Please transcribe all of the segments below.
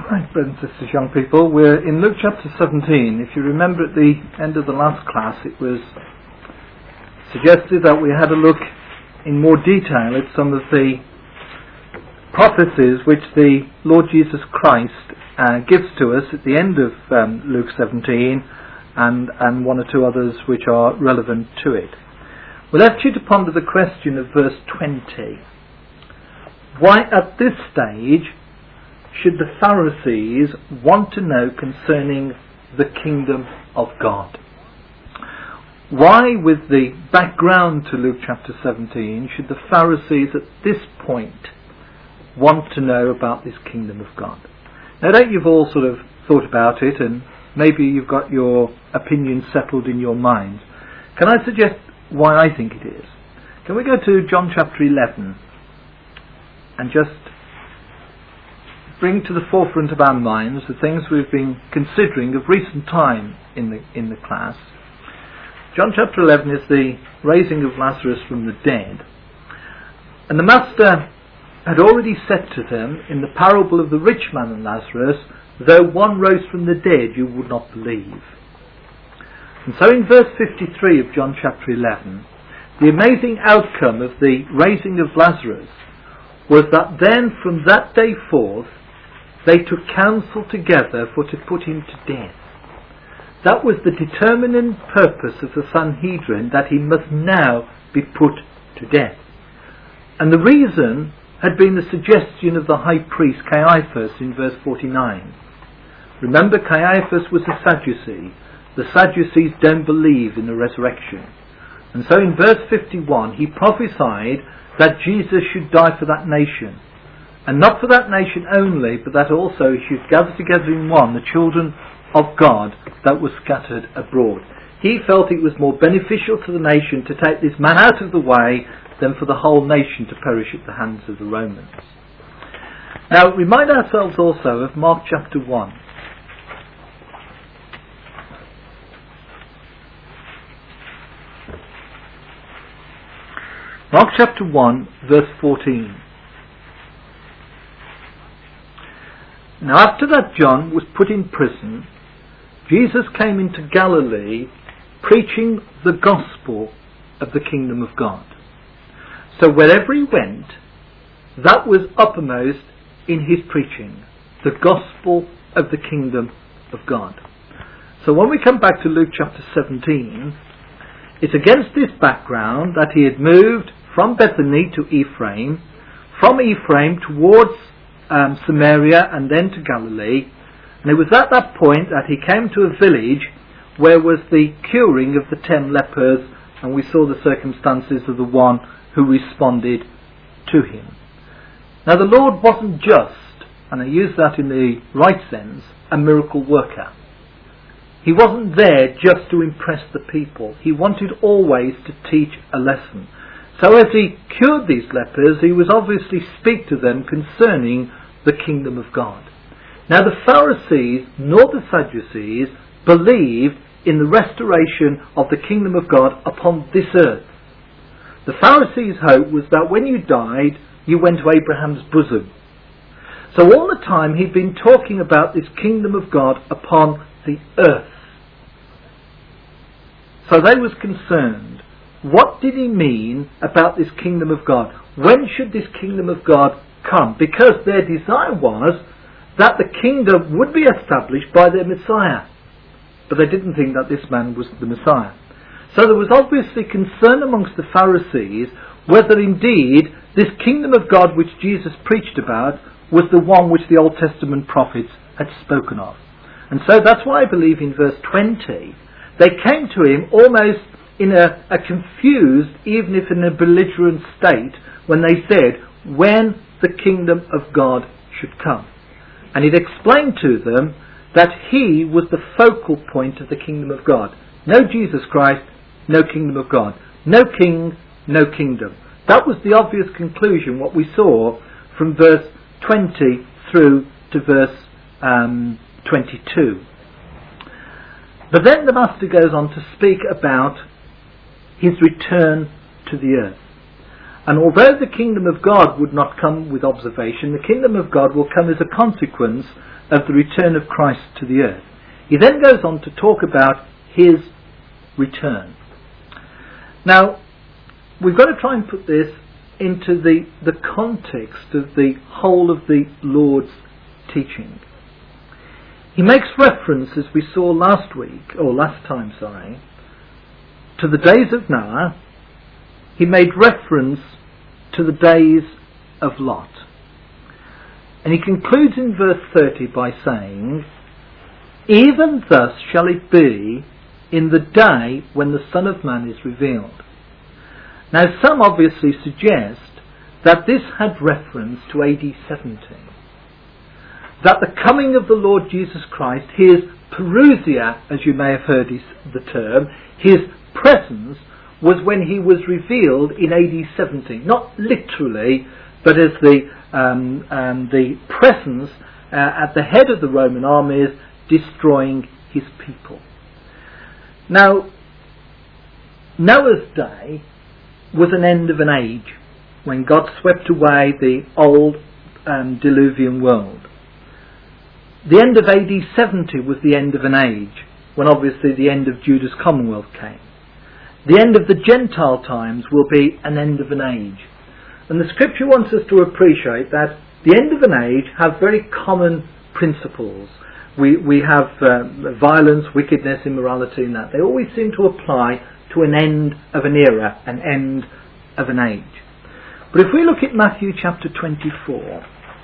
Right, brothers and sisters, young people, we're in Luke chapter 17. If you remember at the end of the last class, it was suggested that we had a look in more detail at some of the prophecies which the Lord Jesus Christ gives to us at the end of Luke 17 and one or two others which are relevant to it. We left you to ponder the question of verse 20. Why at this stage should the Pharisees want to know concerning the kingdom of God? Why, with the background to Luke chapter 17, should the Pharisees at this point want to know about this kingdom of God? Now, don't you've all sort of thought about it, and maybe you've got your opinion settled in your mind. Can I suggest why I think it is? Can we go to John chapter 11 and just bring to the forefront of our minds the things we've been considering of recent time in the class. John chapter 11 is the raising of Lazarus from the dead. And the Master had already said to them in the parable of the rich man and Lazarus, though one rose from the dead, you would not believe. And so in verse 53 of John chapter 11, the amazing outcome of the raising of Lazarus was that then from that day forth, they took counsel together for to put him to death. That was the determining purpose of the Sanhedrin, that he must now be put to death. And the reason had been the suggestion of the high priest Caiaphas in verse 49. Remember, Caiaphas was a Sadducee. The Sadducees don't believe in the resurrection. And so in verse 51 he prophesied that Jesus should die for that nation. And not for that nation only, but that also he should gather together in one the children of God that were scattered abroad. He felt it was more beneficial to the nation to take this man out of the way than for the whole nation to perish at the hands of the Romans. Now, remind ourselves also of Mark chapter 1. Mark chapter 1, verse 14. Now after that John was put in prison, Jesus came into Galilee preaching the gospel of the kingdom of God. So wherever he went, that was uppermost in his preaching, the gospel of the kingdom of God. So when we come back to Luke chapter 17, it's against this background that he had moved from Bethany to Ephraim, from Ephraim towards Samaria and then to Galilee, and it was at that point that he came to a village where was the curing of the 10 lepers, and we saw the circumstances of the one who responded to him. Now the Lord wasn't just, and I use that in the right sense, a miracle worker. He wasn't there just to impress the people. He wanted always to teach a lesson. So as he cured these lepers, he was obviously speak to them concerning the kingdom of God. Now the Pharisees nor the Sadducees believed in the restoration of the kingdom of God upon this earth. The Pharisees' hope was that when you died, you went to Abraham's bosom. So all the time he'd been talking about this kingdom of God upon the earth. So they was concerned. What did he mean about this kingdom of God? When should this kingdom of God come? Because their desire was that the kingdom would be established by their Messiah. But they didn't think that this man was the Messiah. So there was obviously concern amongst the Pharisees whether indeed this kingdom of God which Jesus preached about was the one which the Old Testament prophets had spoken of. And so that's why I believe in verse 20 they came to him almost in a confused, even if in a belligerent state, when they said, when the kingdom of God should come. And it explained to them that he was the focal point of the kingdom of God. No Jesus Christ, no kingdom of God. No king, no kingdom. That was the obvious conclusion, what we saw from verse 20 through to verse 22. But then the Master goes on to speak about his return to the earth. And although the kingdom of God would not come with observation, the kingdom of God will come as a consequence of the return of Christ to the earth. He then goes on to talk about his return. Now, we've got to try and put this into the context of the whole of the Lord's teaching. He makes reference, as we saw last time, to the days of Noah. He made reference to the days of Lot. And he concludes in verse 30 by saying, "Even thus shall it be in the day when the Son of Man is revealed." Now, some obviously suggest that this had reference to AD 70. That the coming of the Lord Jesus Christ, his parousia, as you may have heard the term, his presence, was when he was revealed in AD 70. Not literally, but as the presence at the head of the Roman armies destroying his people. Now, Noah's day was an end of an age when God swept away the old diluvian world. The end of AD 70 was the end of an age, when obviously the end of Judah's commonwealth came. The end of the Gentile times will be an end of an age. And the scripture wants us to appreciate that the end of an age have very common principles. We have violence, wickedness, immorality, and that. They always seem to apply to an end of an era, an end of an age. But if we look at Matthew chapter 24,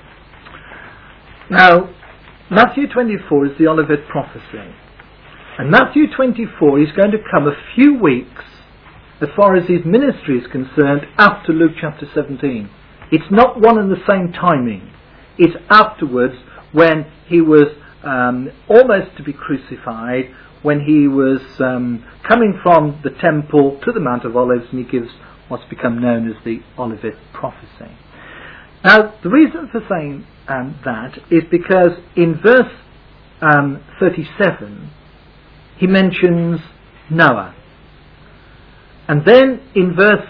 now Matthew 24 is the Olivet prophecy. And Matthew 24 is going to come a few weeks, as far as his ministry is concerned, after Luke chapter 17. It's not one and the same timing. It's afterwards, when he was almost to be crucified, when he was coming from the temple to the Mount of Olives, and he gives what's become known as the Olivet prophecy. Now, the reason for saying that is because in verse 37, he mentions Noah. And then in verse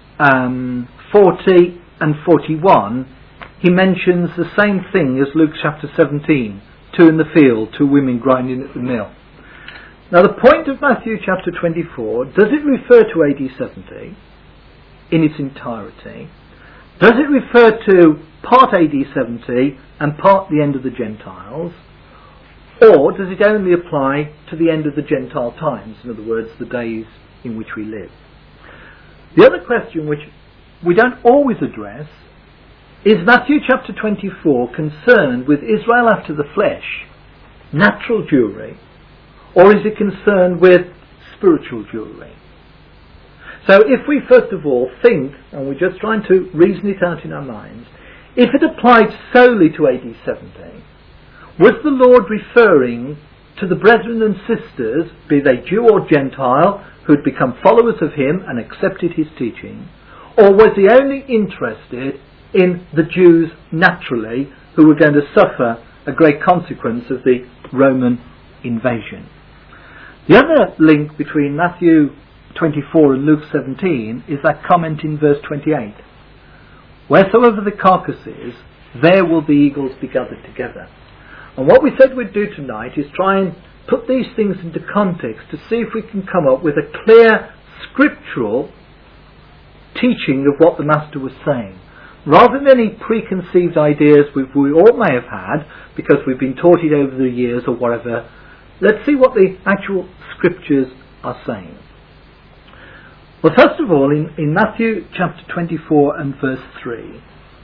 40 and 41, he mentions the same thing as Luke chapter 17, 2 in the field, 2 women grinding at the mill. Now, the point of Matthew chapter 24, does it refer to AD 70 in its entirety? Does it refer to part AD 70 and part the end of the Gentiles? Or does it only apply to the end of the Gentile times, in other words, the days in which we live? The other question, which we don't always address, is Matthew chapter 24 concerned with Israel after the flesh, natural Jewry, or is it concerned with spiritual Jewry? So if we first of all think, and we're just trying to reason it out in our minds, if it applied solely to AD 70, was the Lord referring to the brethren and sisters, be they Jew or Gentile, who had become followers of him and accepted his teaching, or was he only interested in the Jews naturally, who were going to suffer a great consequence of the Roman invasion? The other link between Matthew 24 and Luke 17 is that comment in verse 28. Wheresoever the carcass is, there will the eagles be gathered together. And what we said we'd do tonight is try and put these things into context to see if we can come up with a clear scriptural teaching of what the Master was saying. Rather than any preconceived ideas we all may have had, because we've been taught it over the years or whatever, let's see what the actual scriptures are saying. Well, first of all, in Matthew chapter 24 and verse 3,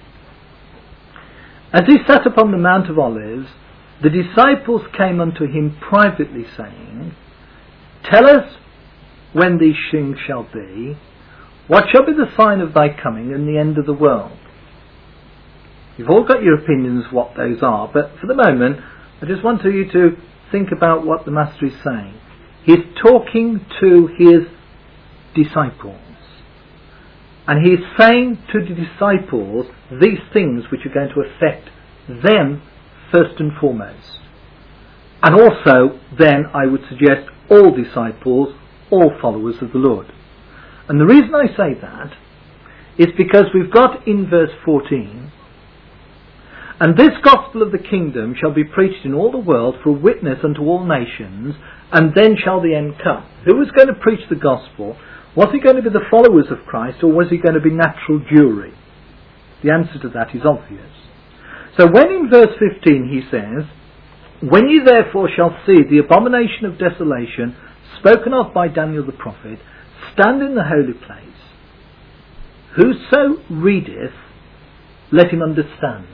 as he sat upon the Mount of Olives, the disciples came unto him privately, saying, Tell us when these things shall be, what shall be the sign of thy coming and the end of the world? You've all got your opinions what those are, but for the moment, I just want you to think about what the Master is saying. He's talking to his disciples, and he's saying to the disciples these things which are going to affect them first and foremost, and also then I would suggest all disciples, all followers of the Lord. And the reason I say that is because we've got in verse 14, and this gospel of the kingdom shall be preached in all the world for a witness unto all nations, and then shall the end come. Who was going to preach the gospel? Was he going to be the followers of Christ, or was he going to be natural Jewry? The answer to that is obvious. So when in verse 15 he says, when ye therefore shall see the abomination of desolation spoken of by Daniel the prophet, stand in the holy place. Whoso readeth, let him understand.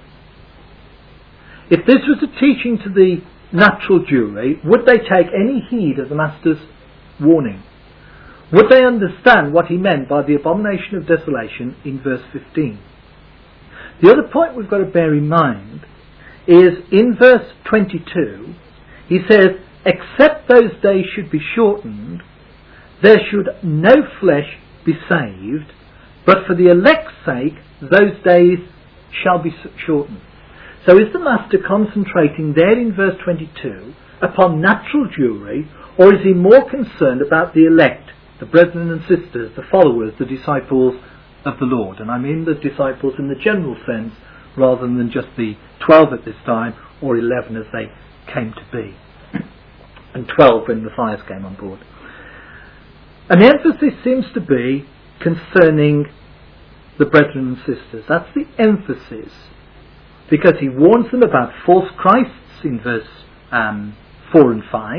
If this was a teaching to the natural Jewry, would they take any heed of the Master's warning? Would they understand what he meant by the abomination of desolation in verse 15? The other point we've got to bear in mind is in verse 22, he says, except those days should be shortened, there should no flesh be saved, but for the elect's sake those days shall be shortened. So is the Master concentrating there in verse 22 upon natural Jewry, or is he more concerned about the elect, the brethren and sisters, the followers, the disciples of the Lord? And I mean the disciples in the general sense, rather than just the 12 at this time, or 11 as they came to be, and 12 when Matthias came on board. And the emphasis seems to be concerning the brethren and sisters. That's the emphasis, because he warns them about false Christs in verse 4 and 5.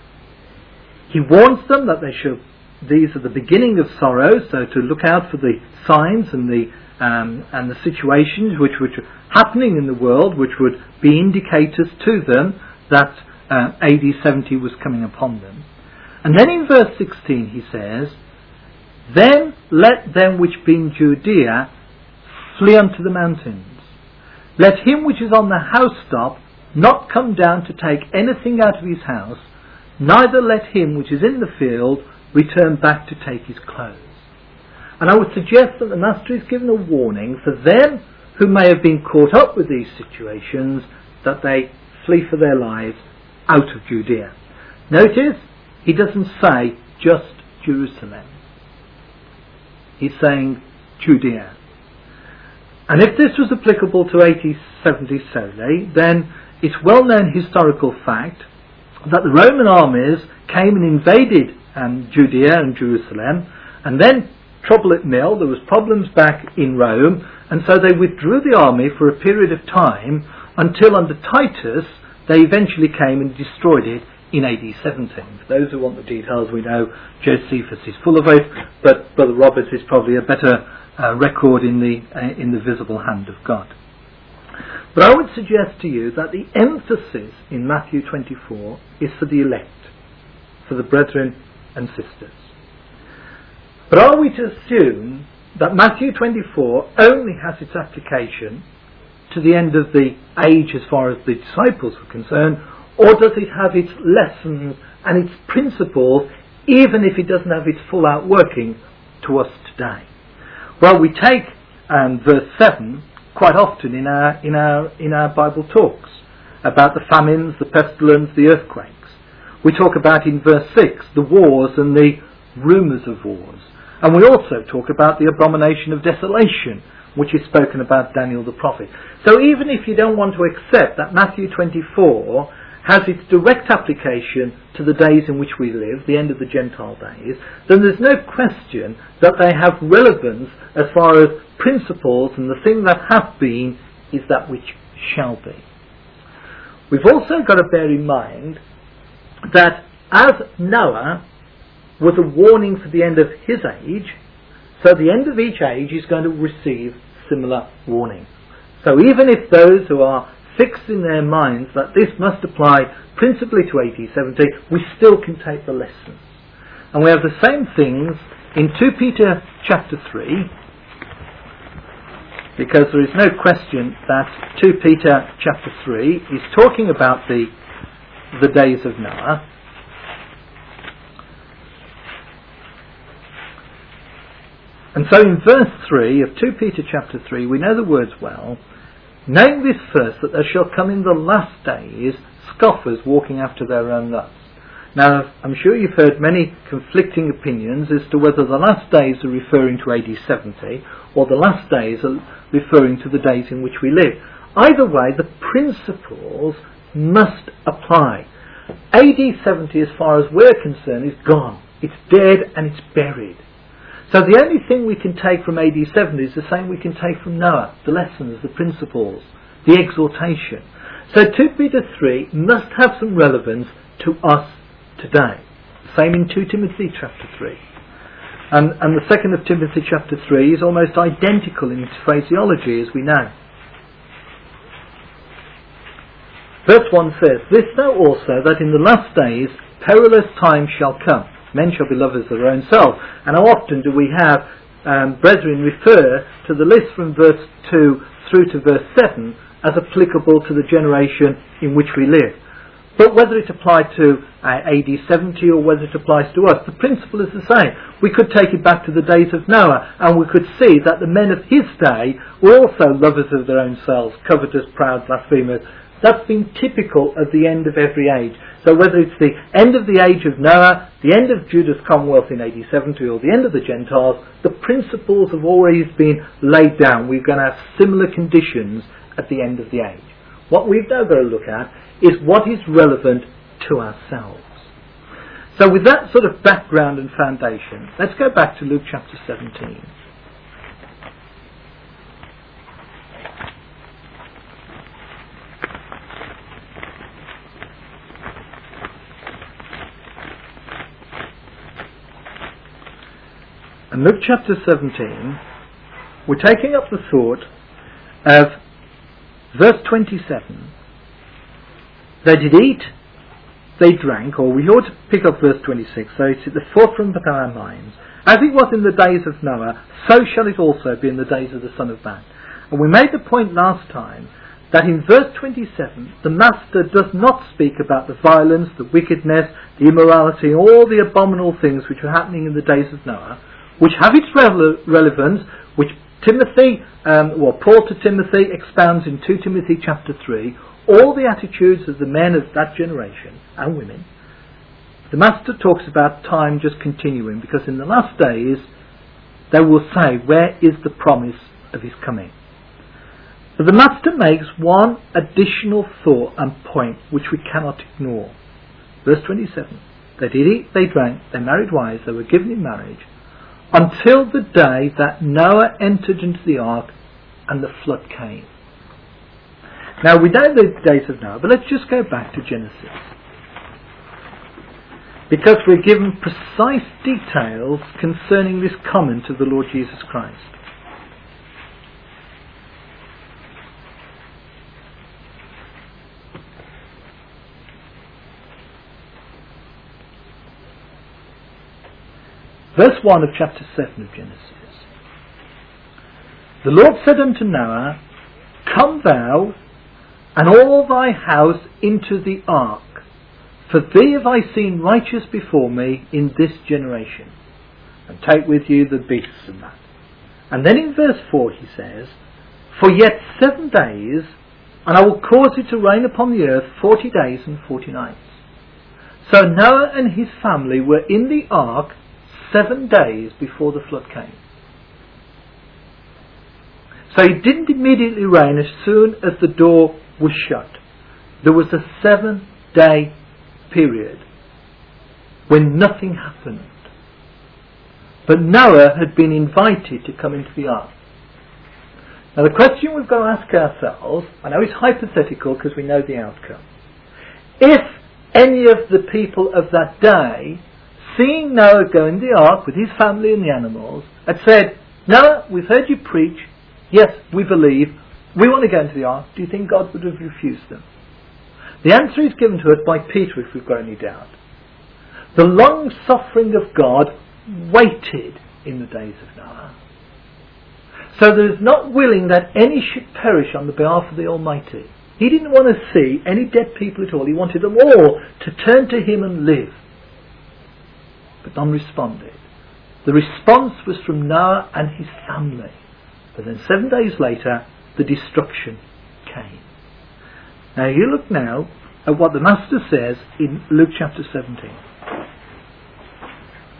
He warns them that these are the beginning of sorrow, so to look out for the signs and the situations which were happening in the world, which would be indicators to them that AD 70 was coming upon them. And then in verse 16 he says, then let them which be in Judea flee unto the mountains. Let him which is on the housetop not come down to take anything out of his house, neither let him which is in the field return back to take his clothes. And I would suggest that the Master is given a warning for them who may have been caught up with these situations, that they flee for their lives out of Judea. Notice, he doesn't say just Jerusalem. He's saying Judea. And if this was applicable to AD 70 solely, then it's well-known historical fact that the Roman armies came and invaded Judea and Jerusalem, and then trouble at mill, there was problems back in Rome, and so they withdrew the army for a period of time until under Titus they eventually came and destroyed it in AD 17. For those who want the details, we know Josephus is full of it, but Brother Roberts is probably a better record in the visible hand of God. But I would suggest to you that the emphasis in Matthew 24 is for the elect, for the brethren and sisters. But are we to assume that Matthew 24 only has its application to the end of the age as far as the disciples were concerned, or does it have its lessons and its principles even if it doesn't have its full outworking to us today? Well, we take verse 7 quite often in our Bible talks about the famines, the pestilence, the earthquakes. We talk about in verse 6 the wars and the rumours of wars. And we also talk about the abomination of desolation, which is spoken about Daniel the prophet. So even if you don't want to accept that Matthew 24 has its direct application to the days in which we live, the end of the Gentile days, then there's no question that they have relevance as far as principles, and the thing that hath been is that which shall be. We've also got to bear in mind that as Noah was a warning for the end of his age, so the end of each age is going to receive similar warning. So even if those who are fixed in their minds that this must apply principally to AD 70, we still can take the lessons. And we have the same things in 2 Peter chapter 3, because there is no question that 2 Peter chapter 3 is talking about the days of Noah. And so in verse 3 of 2 Peter chapter 3, we know the words well. Knowing this first, that there shall come in the last days scoffers walking after their own lusts. Now, I'm sure you've heard many conflicting opinions as to whether the last days are referring to AD 70 or the last days are referring to the days in which we live. Either way, the principles must apply. AD 70, as far as we're concerned, is gone. It's dead and it's buried. So the only thing we can take from AD 70 is the same we can take from Noah, the lessons, the principles, the exhortation. So 2 Peter 3 must have some relevance to us today. Same in 2 Timothy chapter 3. And the 2nd of Timothy chapter 3 is almost identical in its phraseology, as we know. Verse 1 says, "This know also, that in the last days perilous times shall come. Men shall be lovers of their own self." And how often do we have brethren refer to the list from verse 2 through to verse 7 as applicable to the generation in which we live? But whether it applied to AD 70 or whether it applies to us, the principle is the same. We could take it back to the days of Noah, and we could see that the men of his day were also lovers of their own selves, covetous, proud, blasphemers. That's been typical of the end of every age. So whether it's the end of the age of Noah, the end of Judah's Commonwealth in AD 70, or the end of the Gentiles, the principles have always been laid down. We're going to have similar conditions at the end of the age. What we've now got to look at is what is relevant to ourselves. So with that sort of background and foundation, let's go back to Luke chapter 17. And Luke chapter 17, we're taking up the thought of verse 27. They did eat, they drank, or we ought to pick up verse 26, so it's at the forefront of our minds. As it was in the days of Noah, so shall it also be in the days of the Son of Man. And we made the point last time that in verse 27, the Master does not speak about the violence, the wickedness, the immorality, all the abominable things which were happening in the days of Noah, which have its relevance, which Paul to Timothy expounds in 2 Timothy chapter 3, all the attitudes of the men of that generation and women. The Master talks about time just continuing, because in the last days they will say, where is the promise of his coming? But the Master makes one additional thought and point which we cannot ignore. Verse 27, they did eat, they drank, they married wives, they were given in marriage, until the day that Noah entered into the ark and the flood came. Now we know the days of Noah, but let's just go back to Genesis, because we're given precise details concerning this comment of the Lord Jesus Christ. Verse 1 of chapter 7 of Genesis. The Lord said unto Noah, Come thou and all thy house into the ark, for thee have I seen righteous before me in this generation. And take with you the beasts and that. And then in verse 4 he says, For yet 7 days, and I will cause it to rain upon the earth 40 days and 40 nights. So Noah and his family were in the ark 7 days before the flood came. So it didn't immediately rain as soon as the door was shut. There was a 7-day period when nothing happened. But Noah had been invited to come into the ark. Now the question we've got to ask ourselves, I know it's hypothetical because we know the outcome. If any of the people of that day, seeing Noah go in the ark with his family and the animals, had said, Noah, we've heard you preach, yes, we believe, we want to go into the ark, do you think God would have refused them? The answer is given to us by Peter, if we've got any doubt. The long suffering of God waited in the days of Noah. So there is not willing that any should perish on the behalf of the Almighty. He didn't want to see any dead people at all. He wanted them all to turn to him and live. But none responded. The response was from Noah and his family. But then 7 days later, the destruction came. Now you look now at what the Master says in Luke chapter 17.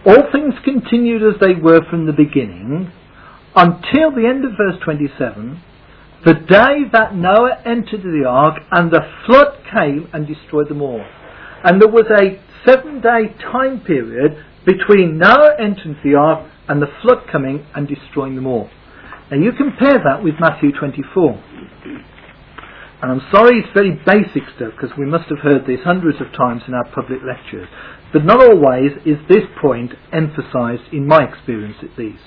all things continued as they were from the beginning, until the end of verse 27, the day that Noah entered the ark, and the flood came and destroyed them all. And there was a 7-day time period between Noah entering the ark and the flood coming and destroying them all. Now you compare that with Matthew 24. And I'm sorry it's very basic stuff, because we must have heard this hundreds of times in our public lectures. But not always is this point emphasised, in my experience at least.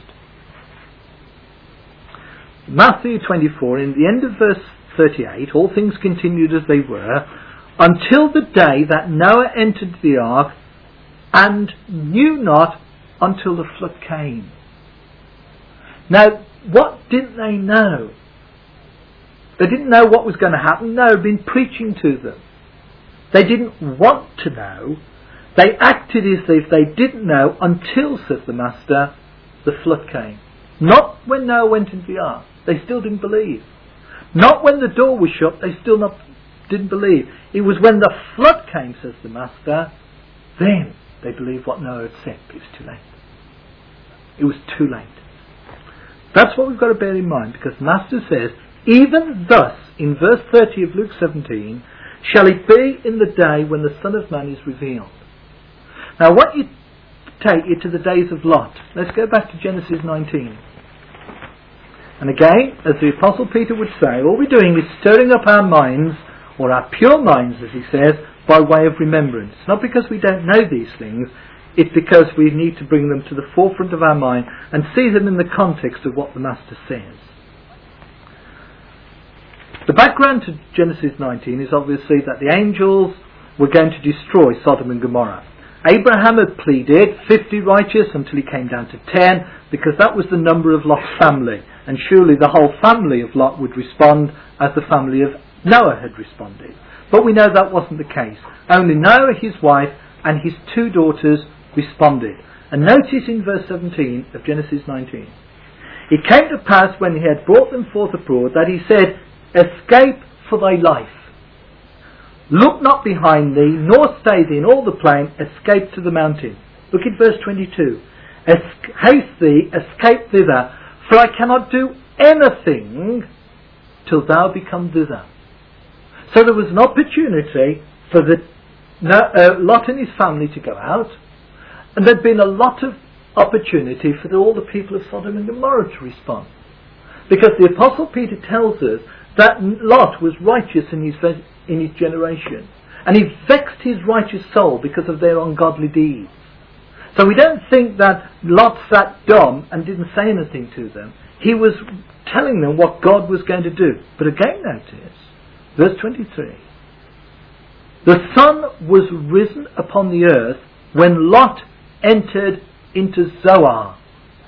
Matthew 24, in the end of verse 38, all things continued as they were, until the day that Noah entered the ark, and knew not until the flood came. Now, what didn't they know? They didn't know what was going to happen. No, I'd been preaching to them. They didn't want to know. They acted as if they didn't know until, says the Master, the flood came. Not when Noah went into the ark. They still didn't believe. Not when the door was shut. They still didn't believe. It was when the flood came, says the Master, then they believed what Noah had said. But it was too late. It was too late. That's what we've got to bear in mind, because the Master says, even thus, in verse 30 of Luke 17, shall it be in the day when the Son of Man is revealed. Now, what you take you to the days of Lot. Let's go back to Genesis 19. And again, as the Apostle Peter would say, all we're doing is stirring up our minds, or our pure minds, as he says, by way of remembrance. Not because we don't know these things, it's because we need to bring them to the forefront of our mind and see them in the context of what the Master says. The background to Genesis 19 is obviously that the angels were going to destroy Sodom and Gomorrah. Abraham had pleaded 50 righteous until he came down to 10, because that was the number of Lot's family. And surely the whole family of Lot would respond as the family of Noah had responded. But we know that wasn't the case. Only Noah, his wife, and his 2 daughters responded. And notice in verse 17 of Genesis 19. It came to pass when he had brought them forth abroad that he said, escape for thy life. Look not behind thee, nor stay thee in all the plain, escape to the mountain. Look at verse 22. Haste thee, escape thither, for I cannot do anything till thou become thither. So there was an opportunity for Lot and his family to go out, and there'd been a lot of opportunity for all the people of Sodom and Gomorrah to respond. Because the Apostle Peter tells us that Lot was righteous in his generation, and he vexed his righteous soul because of their ungodly deeds. So we don't think that Lot sat dumb and didn't say anything to them. He was telling them what God was going to do. But again notice, verse 23. The sun was risen upon the earth when Lot entered into Zoar.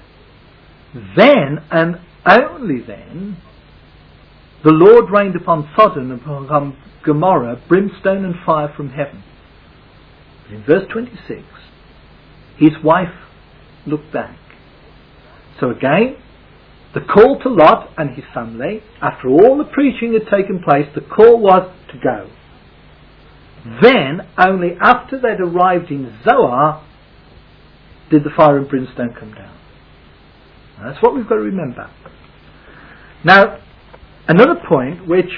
Then, and only then, the Lord rained upon Sodom and upon Gomorrah brimstone and fire from heaven. In verse 26, his wife looked back. So again, the call to Lot and his family, after all the preaching had taken place, the call was to go. Then, only after they'd arrived in Zoar, did the fire and brimstone come down. Now, that's what we've got to remember. Now, another point which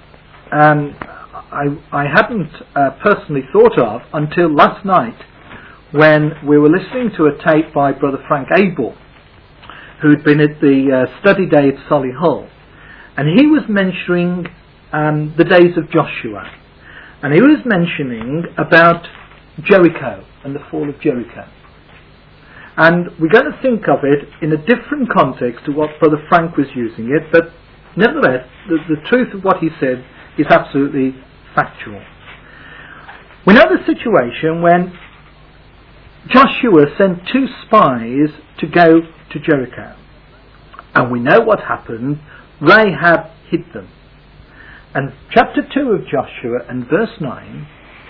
I hadn't personally thought of until last night, when we were listening to a tape by Brother Frank Abel, who'd been at the study day at Solihull, and he was mentioning the days of Joshua, and he was mentioning about Jericho and the fall of Jericho. And we're going to think of it in a different context to what Brother Frank was using it, but nevertheless, the truth of what he said is absolutely factual. We know the situation when Joshua sent 2 spies to go to Jericho. And we know what happened. Rahab hid them. And chapter 2 of Joshua and verse 9,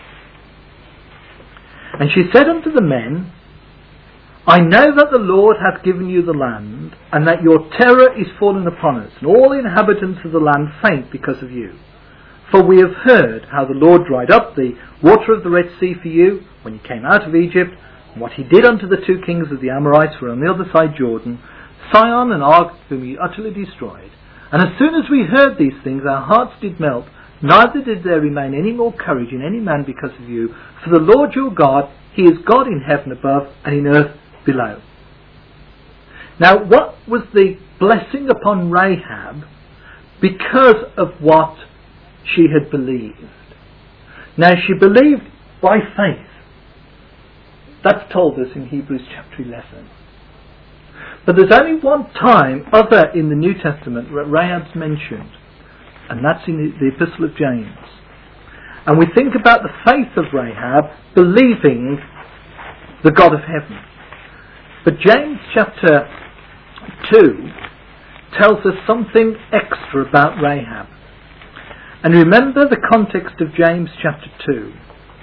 and she said unto the men, I know that the Lord hath given you the land, and that your terror is fallen upon us, and all the inhabitants of the land faint because of you. For we have heard how the Lord dried up the water of the Red Sea for you when you came out of Egypt, What he did unto the two kings of the Amorites who were on the other side Jordan, Sihon and Og, whom he utterly destroyed. And as soon as we heard these things, our hearts did melt, neither did there remain any more courage in any man because of you. For the Lord your God, he is God in heaven above and in earth below. Now, what was the blessing upon Rahab because of what she had believed? Now, she believed by faith. That's told us in Hebrews chapter 11. But there's only one time other in the New Testament that Rahab's mentioned, and that's in the Epistle of James. And we think about the faith of Rahab believing the God of heaven. But James chapter 2 tells us something extra about Rahab. And remember the context of James chapter 2.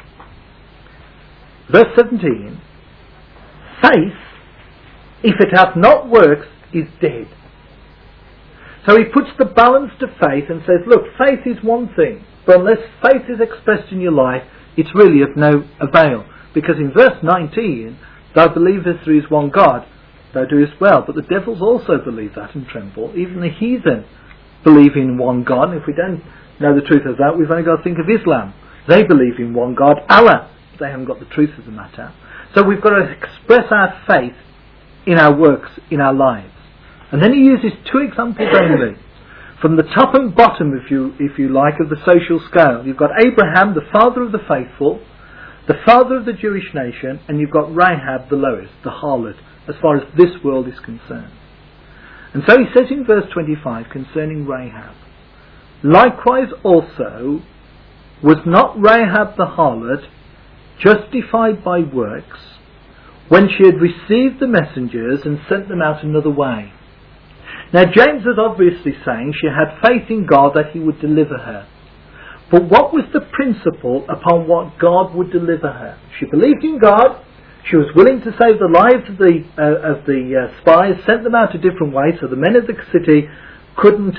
Verse 17, faith, if it hath not works, is dead. So he puts the balance to faith and says, look, faith is one thing, but unless faith is expressed in your life, it's really of no avail. Because in verse 19, thou believest there is one God, thou doest well. But the devils also believe that and tremble. Even the heathen believe in one God. And if we don't know the truth of that, we've only got to think of Islam. They believe in one God, Allah. They haven't got the truth of the matter. So we've got to express our faith in our works, in our lives. And then he uses two examples only. From the top and bottom, if you like, of the social scale. You've got Abraham, the father of the faithful, the father of the Jewish nation, and you've got Rahab, the lowest, the harlot, as far as this world is concerned. And so he says in verse 25 concerning Rahab, likewise also was not Rahab the harlot justified by works when she had received the messengers and sent them out another way. Now James is obviously saying she had faith in God that he would deliver her. But what was the principle upon what God would deliver her? She believed in God. She was willing to save the lives of the spies, sent them out a different way, so the men of the city couldn't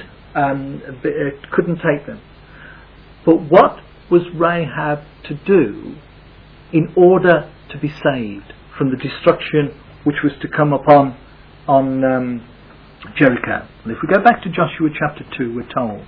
take them. But what was Rahab to do in order to be saved from the destruction which was to come upon Jericho? And if we go back to Joshua chapter 2, we're told.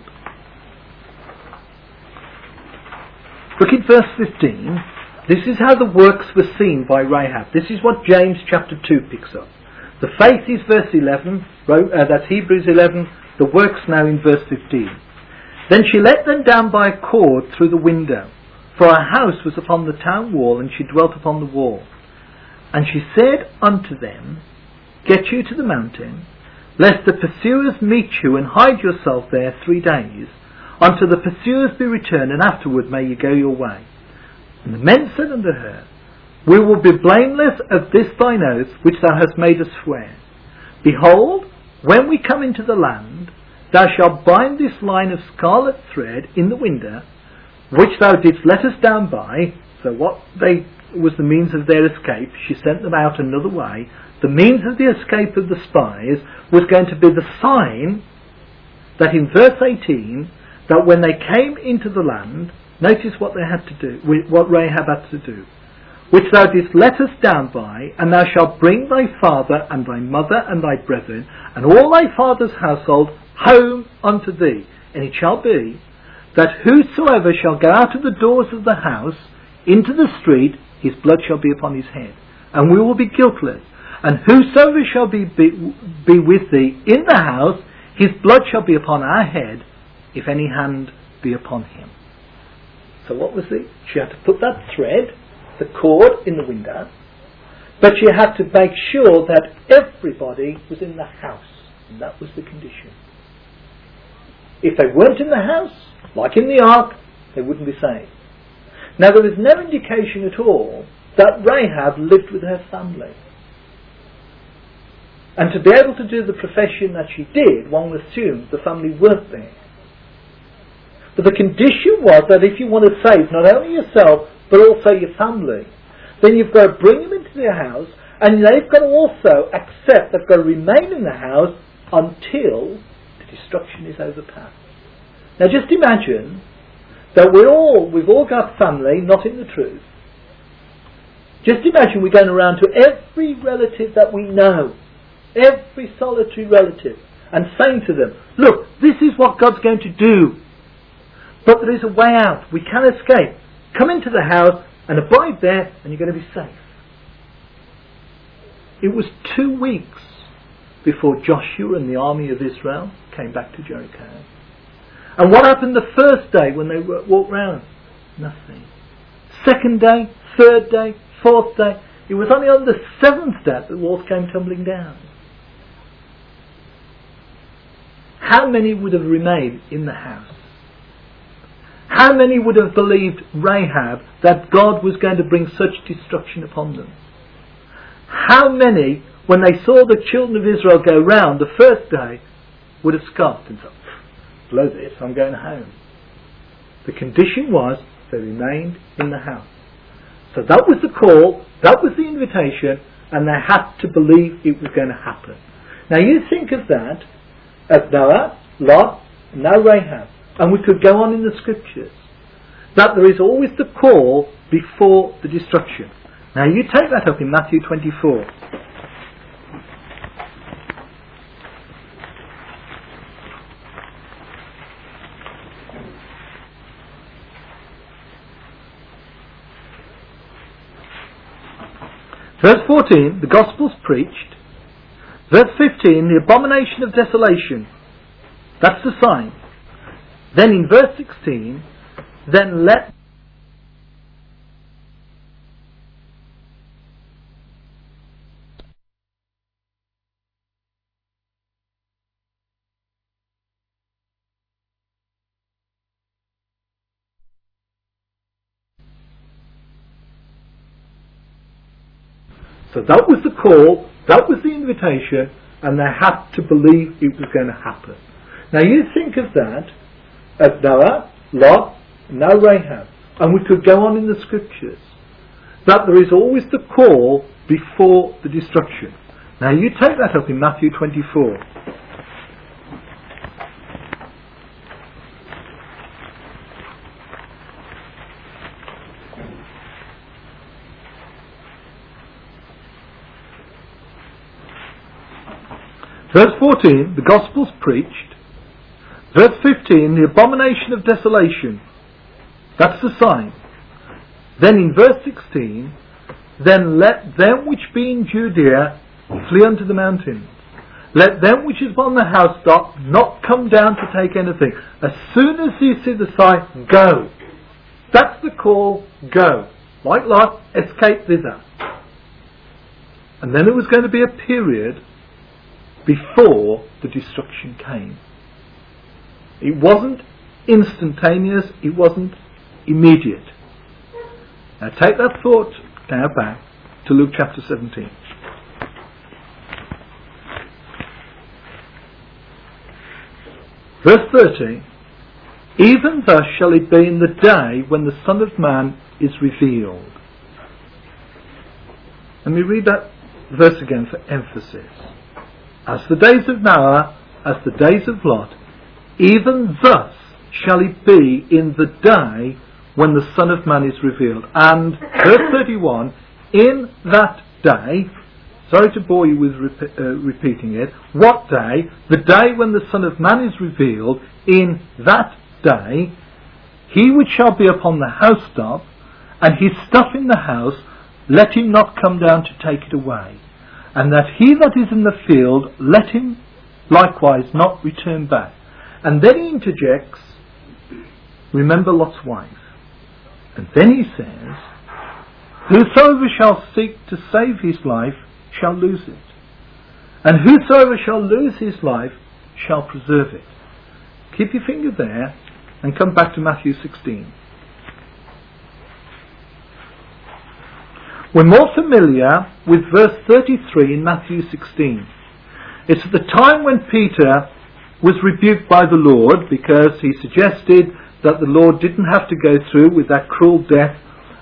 Look at verse 15. This is how the works were seen by Rahab. This is what James chapter 2 picks up. The faith is verse 11, that's Hebrews 11, the works now in verse 15. Then she let them down by a cord through the window, for her house was upon the town wall, and she dwelt upon the wall. And she said unto them, get you to the mountain, lest the pursuers meet you, and hide yourself there 3 days, until the pursuers be returned, and afterward may you go your way. And the men said unto her, we will be blameless of this thine oath, which thou hast made us swear. Behold, when we come into the land, thou shalt bind this line of scarlet thread in the window, which thou didst let us down by. So what was the means of their escape? She sent them out another way. The means of the escape of the spies was going to be the sign that in verse 18, that when they came into the land, notice what they had to do, what Rahab had to do. Which thou didst let us down by, and thou shalt bring thy father and thy mother and thy brethren and all thy father's household home unto thee. And it shall be that whosoever shall go out of the doors of the house into the street, his blood shall be upon his head, and we will be guiltless. And whosoever shall be with thee in the house, his blood shall be upon our head, if any hand be upon him. So what was it? She had to put that thread, the cord, in the window, but she had to make sure that everybody was in the house, and that was the condition. If they weren't in the house, like in the ark, they wouldn't be saved. Now there was no indication at all that Rahab lived with her family. And to be able to do the profession that she did, one would assume the family weren't there. But the condition was that if you want to save not only yourself, but also your family, then you've got to bring them into your house, and they've got to also accept they've got to remain in the house until the destruction is overpassed. Now just imagine that we've all got family not in the truth. Just imagine we're going around to every relative that we know, every solitary relative, and saying to them, look, this is what God's going to do, but there is a way out. We can escape. Come into the house and abide there and you're going to be safe. It was 2 weeks before Joshua and the army of Israel came back to Jericho. And what happened the first day when they walked round? Nothing. Second day, third day, fourth day. It was only on the 7th day that the walls came tumbling down. How many would have remained in the house? How many would have believed Rahab that God was going to bring such destruction upon them? How many, when they saw the children of Israel go round the first day, would have scoffed and thought, blow this, I'm going home? The condition was they remained in the house. So that was the call, that was the invitation, and they had to believe it was going to happen. Now you think of that as Noah, Lot, and now Rahab. And we could go on in the scriptures. That there is always the call before the destruction. Now you take that up in Matthew 24. Verse 14, the gospel's preached. Verse 15, the abomination of desolation. That's the sign. Then in verse 16, then let So that was the call, that was the invitation, and they had to believe it was going to happen. Now you think of that as Noah, Lot, and now Rahab. And we could go on in the scriptures. That there is always the call before the destruction. Now you take that up in Matthew 24. Verse 14, the gospel's preached. Verse 15, the abomination of desolation. That's the sign. Then in verse 16, then let them which be in Judea flee unto the mountains. Let them which is upon the housetop not come down to take anything. As soon as you see the sign, go. That's the call, go. Like Lot, escape thither. And then there was going to be a period before the destruction came. It wasn't instantaneous, it wasn't immediate. Now take that thought now back to Luke chapter 17. Verse 30, even thus shall it be in the day when the Son of Man is revealed. Let me read that verse again for emphasis. As the days of Noah, as the days of Lot, even thus shall it be in the day when the Son of Man is revealed. And verse 31, in that day, sorry to bore you with repeating it, what day? The day when the Son of Man is revealed, in that day, he which shall be upon the housetop, and his stuff in the house, let him not come down to take it away. And that he that is in the field, let him likewise not return back. And then he interjects, remember Lot's wife. And then he says, whosoever shall seek to save his life shall lose it. And whosoever shall lose his life shall preserve it. Keep your finger there and come back to Matthew 16. We're more familiar with verse 33 in Matthew 16. It's at the time when Peter was rebuked by the Lord because he suggested that the Lord didn't have to go through with that cruel death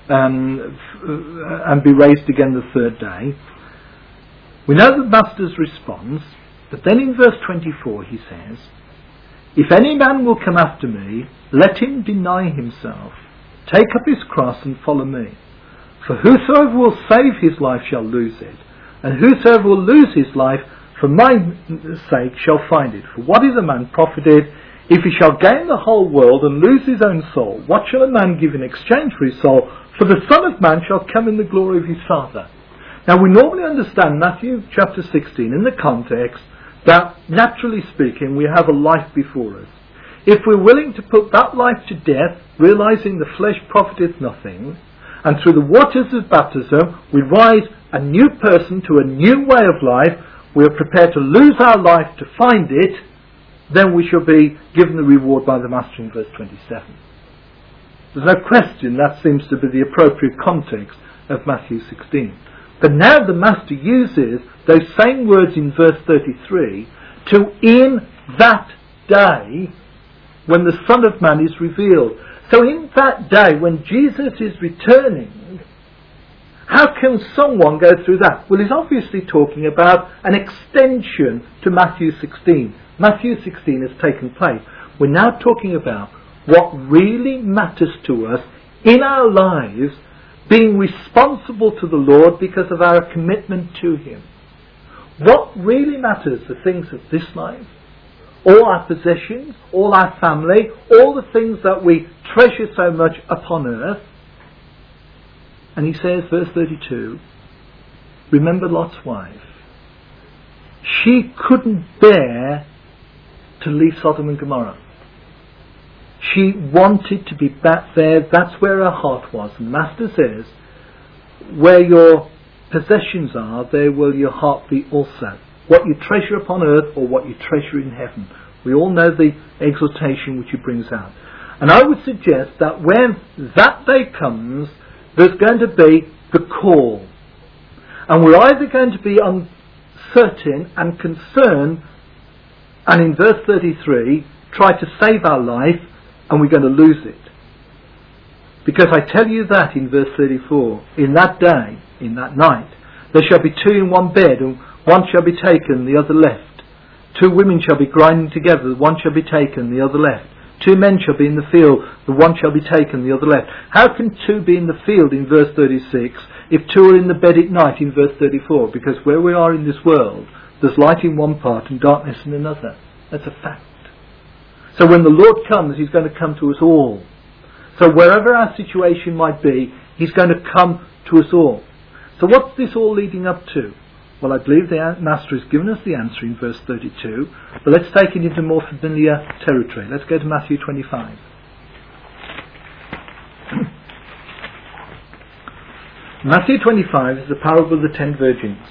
and be raised again the third day. We know the Master's response, but then in verse 24 he says, if any man will come after me, let him deny himself, take up his cross and follow me. For whosoever will save his life shall lose it, and whosoever will lose his life for my sake shall find it. For what is a man profited if he shall gain the whole world and lose his own soul? What shall a man give in exchange for his soul? For the Son of Man shall come in the glory of his Father. Now we normally understand Matthew chapter 16 in the context that, naturally speaking, we have a life before us. If we're willing to put that life to death, realizing the flesh profiteth nothing, and through the waters of baptism we rise a new person to a new way of life, we are prepared to lose our life to find it, then we shall be given the reward by the Master in verse 27. There's no question that seems to be the appropriate context of Matthew 16. But now the Master uses those same words in verse 33 to in that day when the Son of Man is revealed. So in that day when Jesus is returning, how can someone go through that? Well, he's obviously talking about an extension to Matthew 16. Matthew 16 has taken place. We're now talking about what really matters to us in our lives, being responsible to the Lord because of our commitment to Him. What really matters, the things of this life, all our possessions, all our family, all the things that we treasure so much upon earth. And he says, verse 32, remember Lot's wife. She couldn't bear to leave Sodom and Gomorrah. She wanted to be back there. That's where her heart was. The Master says, where your possessions are, there will your heart be also. What you treasure upon earth or what you treasure in heaven. We all know the exhortation which he brings out. And I would suggest that when that day comes, there's going to be the call. And we're either going to be uncertain and concerned, and in verse 33, try to save our life, and we're going to lose it. Because I tell you that in verse 34, in that day, in that night, there shall be two in one bed, and one shall be taken, the other left. Two women shall be grinding together, one shall be taken, the other left. Two men shall be in the field, the one shall be taken, the other left. How can two be in the field in verse 36 if two are in the bed at night in verse 34? Because where we are in this world, there's light in one part and darkness in another. That's a fact. So when the Lord comes, He's going to come to us all. So wherever our situation might be, He's going to come to us all. So what's this all leading up to? Well, I believe the Master has given us the answer in verse 32, but let's take it into more familiar territory. Let's go to Matthew 25. Matthew 25 is the parable of the 10 virgins.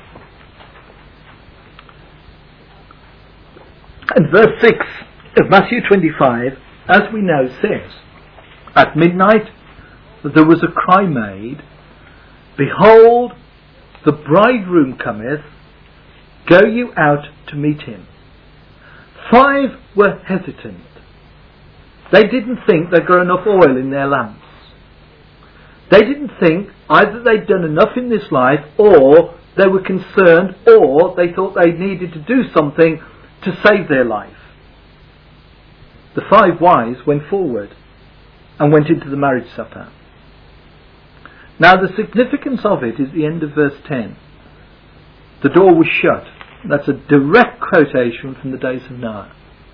And verse 6 of Matthew 25, as we know, says, at midnight there was a cry made, behold, the bridegroom cometh, go you out to meet him. 5 were hesitant. They didn't think they'd got enough oil in their lamps. They didn't think either they'd done enough in this life, or they were concerned, or they thought they needed to do something to save their life. The 5 wise went forward and went into the marriage supper. Now the significance of it is the end of verse 10. The door was shut. That's a direct quotation from the days of Noah.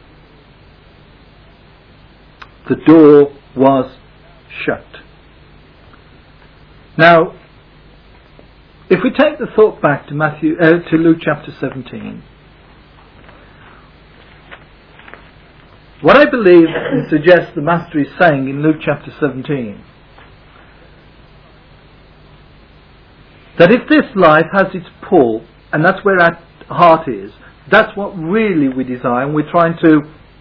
The door was shut. Now, if we take the thought back to Luke chapter 17, what I believe and suggest the Master is saying in Luke chapter 17, that if this life has its pull, and that's where our heart is, that's what really we desire, and we're trying to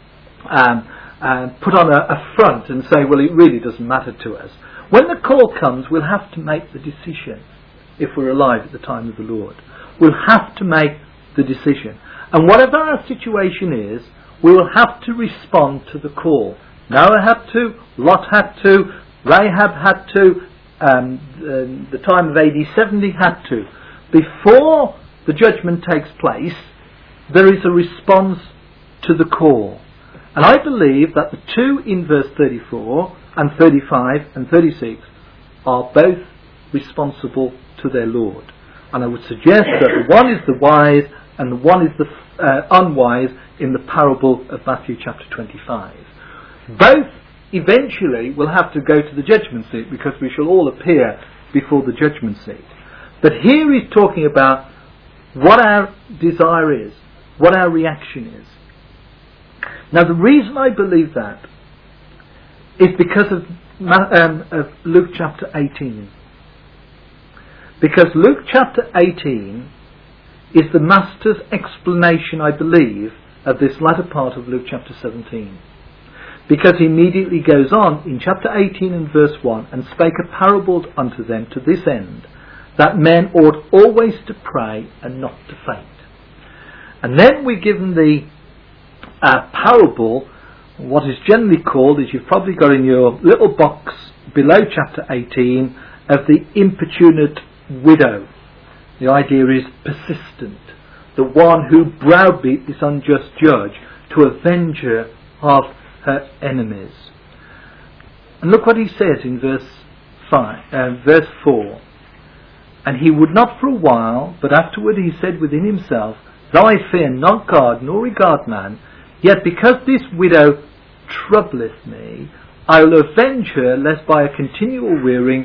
put on a front and say, well, it really doesn't matter to us. When the call comes, we'll have to make the decision. If we're alive at the time of the Lord, we'll have to make the decision. And whatever our situation is, we will have to respond to the call. Noah had to, Lot had to, Rahab had to, the time of AD 70 had to. Before the judgment takes place, there is a response to the call. And I believe that the 2 in verse 34 and 35 and 36 are both responsible to their Lord. And I would suggest that one is the wise and one is the unwise in the parable of Matthew chapter 25. Both eventually will have to go to the judgment seat, because we shall all appear before the judgment seat. But here he's talking about what our desire is, what our reaction is. Now the reason I believe that is because of Luke chapter 18. Because Luke chapter 18 is the Master's explanation, I believe, of this latter part of Luke chapter 17. Because he immediately goes on in chapter 18 and verse 1, and spake a parable unto them to this end, that men ought always to pray and not to faint. And then we're given the parable, what is generally called, as you've probably got in your little box below chapter 18, of the importunate widow. The idea is persistent, the one who browbeat this unjust judge to avenge her of her enemies. And look what he says in verse 4. And he would not for a while, but afterward he said within himself, though I fear not God, nor regard man, yet because this widow troubleth me, I will avenge her, lest by a continual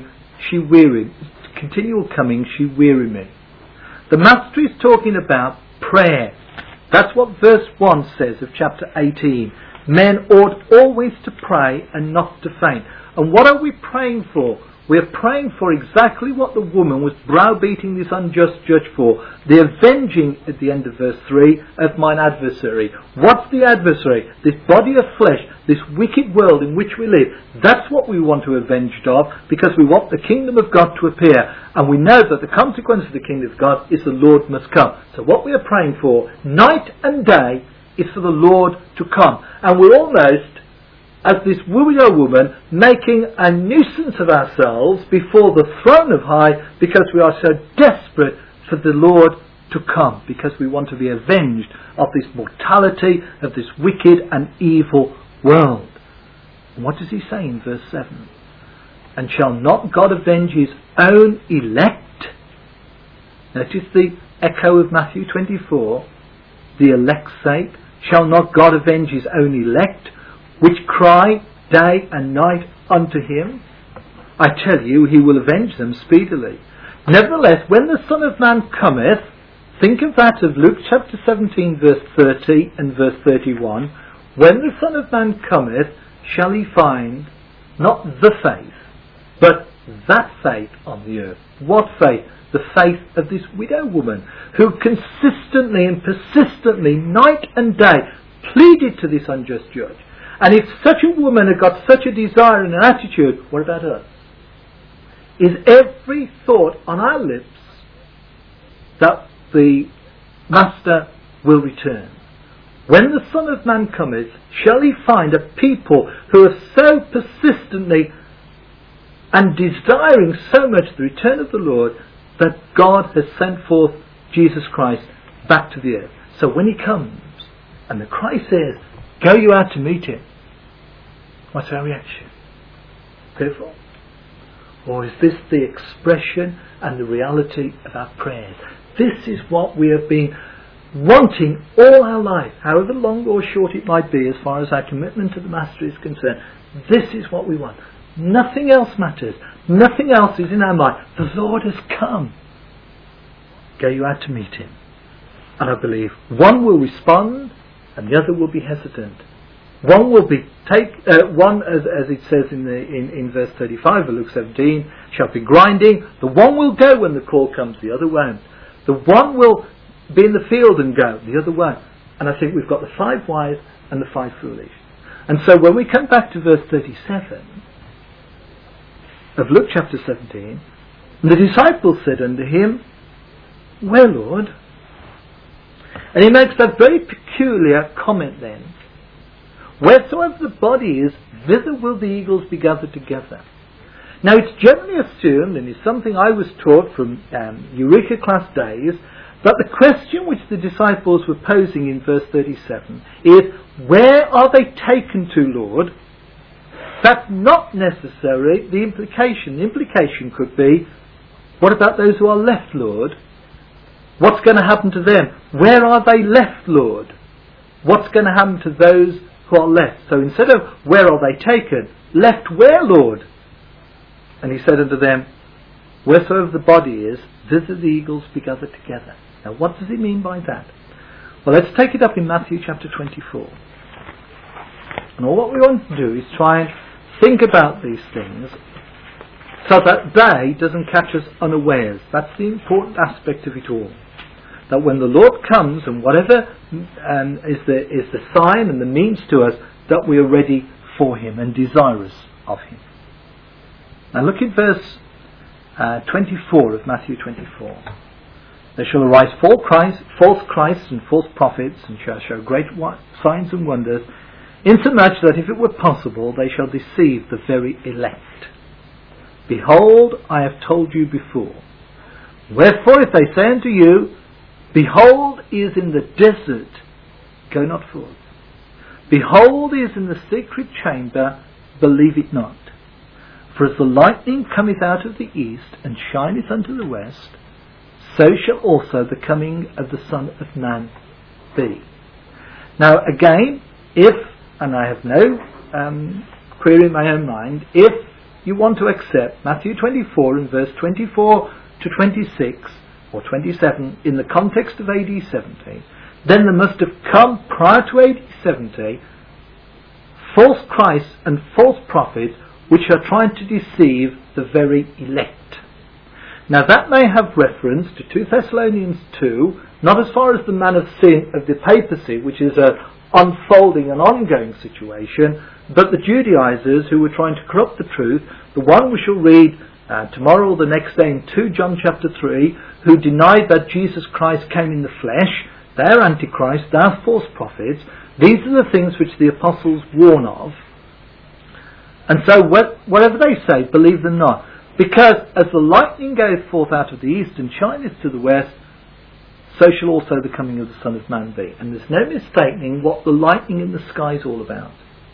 coming she weary me. The Master is talking about prayer. That's what verse 1 says of chapter 18. Men ought always to pray and not to faint. And what are we praying for? We're praying for exactly what the woman was browbeating this unjust judge for. The avenging, at the end of verse 3, of mine adversary. What's the adversary? This body of flesh, this wicked world in which we live. That's what we want to avenge of, because we want the kingdom of God to appear. And we know that the consequence of the kingdom of God is the Lord must come. So what we are praying for, night and day, is for the Lord to come. And we're almost, as this widow woman, making a nuisance of ourselves before the throne of high, because we are so desperate for the Lord to come, because we want to be avenged of this mortality, of this wicked and evil world. And what does he say in verse 7? And shall not God avenge his own elect? Notice the echo of Matthew 24. The elect's sake. Shall not God avenge his own elect, which cry day and night unto him? I tell you, he will avenge them speedily. Nevertheless, when the Son of Man cometh, think of that of Luke chapter 17 verse 30 and verse 31. When the Son of Man cometh, shall he find not the faith, but that faith on the earth. What faith? The faith of this widow woman, who consistently and persistently, night and day, pleaded to this unjust judge. And if such a woman had got such a desire and an attitude, what about us? Is every thought on our lips that the Master will return? When the Son of Man cometh, shall he find a people who are so persistently and desiring so much the return of the Lord, that God has sent forth Jesus Christ back to the earth. So when he comes, and the cry says, go you out to meet him, what's our reaction? Fearful? Or is this the expression and the reality of our prayers? This is what we have been wanting all our life, however long or short it might be, as far as our commitment to the Master is concerned. This is what we want. Nothing else matters. Nothing else is in our mind. The Lord has come. Go you out to meet him. And I believe one will respond and the other will be hesitant. One will be one, as it says in verse 35 of Luke 17, shall be grinding. The one will go when the call comes, the other won't. The one will be in the field and go, the other won't. And I think we've got the 5 wise and the 5 foolish. And so when we come back to verse 37 of Luke chapter 17, the disciples said unto him, Where, Lord? And he makes that very peculiar comment then. Wheresoever the body is, thither will the eagles be gathered together. Now it's generally assumed, and it's something I was taught from Eureka class days, that the question which the disciples were posing in verse 37 is, where are they taken to, Lord? That's not necessarily the implication. The implication could be, What about those who are left, Lord? What's going to happen to them? Where are they left, Lord? What's going to happen to those who are left? So instead of where are they taken, left where, Lord? And he said unto them, wheresoever the body is, thither the eagles be gathered together. Now what does he mean by that? Well, let's take it up in Matthew chapter 24. And all what we want to do is try and think about these things so that day doesn't catch us unawares. That's the important aspect of it all. That when the Lord comes, and whatever is the sign and the means to us, that we are ready for him and desirous of him. Now look at verse 24 of Matthew 24. There shall arise false Christs and false prophets, and shall show great signs and wonders, insomuch that if it were possible they shall deceive the very elect. Behold, I have told you before. Wherefore if they say unto you, behold, he is in the desert, go not forth. Behold, he is in the secret chamber, believe it not. For as the lightning cometh out of the east, and shineth unto the west, so shall also the coming of the Son of Man be. Now again, if, and I have no query in my own mind, if you want to accept Matthew 24 and verse 24 to 26 or 27 in the context of AD 70, then there must have come prior to AD 70 false Christs and false prophets which are trying to deceive the very elect. Now that may have reference to 2 Thessalonians 2, not as far as the man of sin of the papacy, which is an unfolding and ongoing situation, but the Judaizers who were trying to corrupt the truth, the one we shall read tomorrow or the next day in 2 John chapter 3, who denied that Jesus Christ came in the flesh. They're Antichrist, they're false prophets. These are the things which the apostles warn of. And so whatever they say, believe them not. Because as the lightning goeth forth out of the east and shineth to the west, so shall also the coming of the Son of Man be. And there's no mistaking what the lightning in the sky is all about.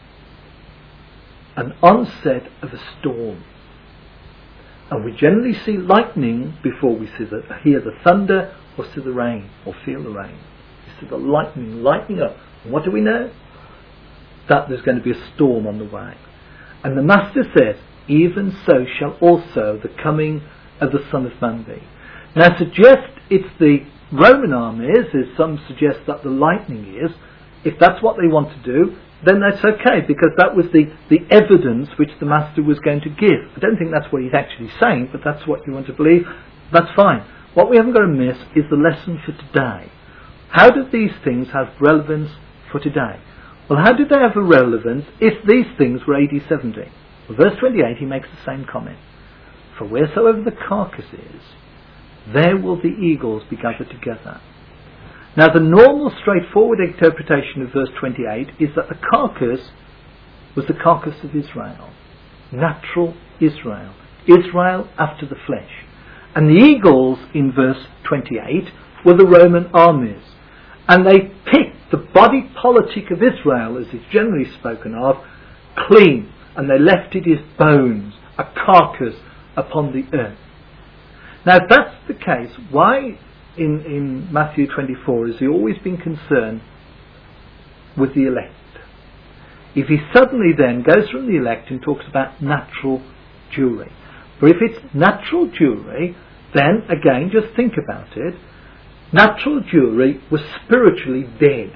An onset of a storm. And we generally see lightning before we hear the thunder or see the rain or feel the rain. We see the lightning lighting up. And what do we know? That there's going to be a storm on the way. And the Master says, even so shall also the coming of the Son of Man be. Now suggest it's the Roman armies, as some suggest that the lightning is. If that's what they want to do, then that's okay, because that was the evidence which the Master was going to give. I don't think that's what he's actually saying, but that's what you want to believe. That's fine. What we haven't got to miss is the lesson for today. How do these things have relevance for today? Well, how did they have a relevance if these things were AD 70? Well, verse 28, he makes the same comment. For wheresoever the carcass is, there will the eagles be gathered together. Now the normal straightforward interpretation of verse 28 is that the carcass was the carcass of Israel. Natural Israel. Israel after the flesh. And the eagles in verse 28 were the Roman armies. And they picked the body politic of Israel, as is generally spoken of, clean. And they left it as bones, a carcass upon the earth. Now if that's the case, why in Matthew 24 has he always been concerned with the elect? If he suddenly then goes from the elect and talks about natural jewellery. For if it's natural jewellery, then again just think about it. Natural jewellery was spiritually dead.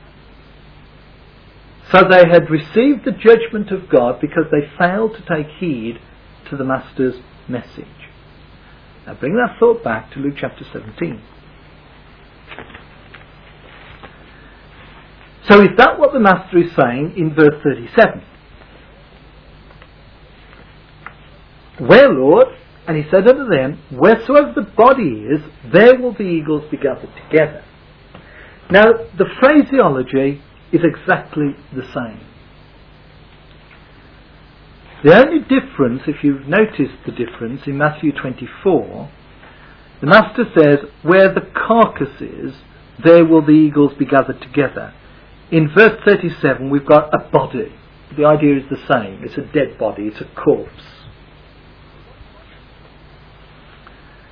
So they had received the judgment of God because they failed to take heed to the Master's message. Now bring that thought back to Luke chapter 17. So is that what the Master is saying in verse 37? Where, Lord? And he said unto them, wheresoever the body is, there will the eagles be gathered together. Now the phraseology is exactly the same. The only difference, if you've noticed the difference in Matthew 24, the Master says, where the carcass is, there will the eagles be gathered together. In verse 37 we've got a body. The idea is the same. It's a dead body, it's a corpse.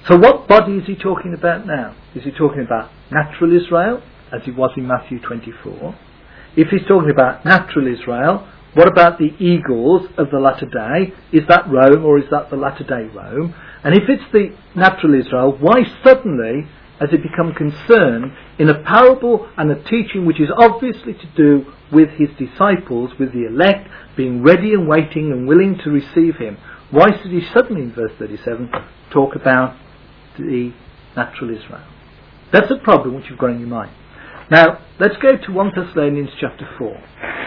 So what body is he talking about now? Is he talking about natural Israel, as he was in Matthew 24? If he's talking about natural Israel, what about the eagles of the latter day? Is that Rome, or is that the latter day Rome? And if it's the natural Israel, why suddenly has it become concerned in a parable and a teaching which is obviously to do with his disciples, with the elect, being ready and waiting and willing to receive him? Why should he suddenly, in verse 37, talk about the natural Israel? That's a problem which you've got in your mind. Now, let's go to 1 Thessalonians chapter 4.